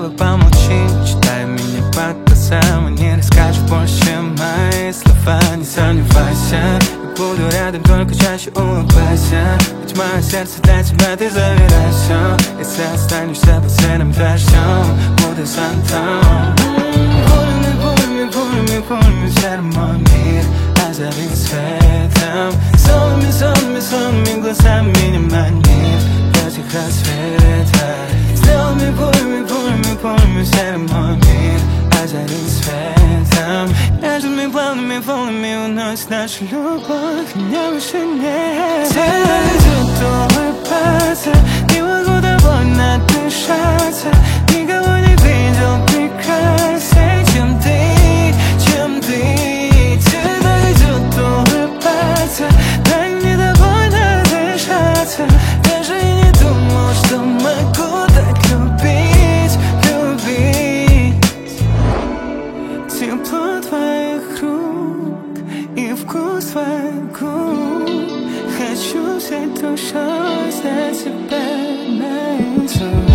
тобой помолчи, читай меня по глазам, и не расскажешь больше, чем мои слова. Не сомневайся, я буду рядом, только чаще улыбайся. Ведь мое сердце для тебя, ты забирай все. Если останешься под сырым дождем, буду зонтом. Пулями серый мой мир озарит светом. Сонными глазами меня манит в этих рассветах. Сделанными пулями серый мой мир озарит светом. Нежными плавными волнами уносит нашу любовь, меня больше нет. Тебя идет улыбаться, не могу довольно дышаться. Никого не видел прекраснее, чем ты. Тебя идет улыбаться, дай мне довольно дышаться. Даже и не думал, что могу так любить. Тепло твоих рук и вкус твоих губ. Хочу всей душой за тебя найти.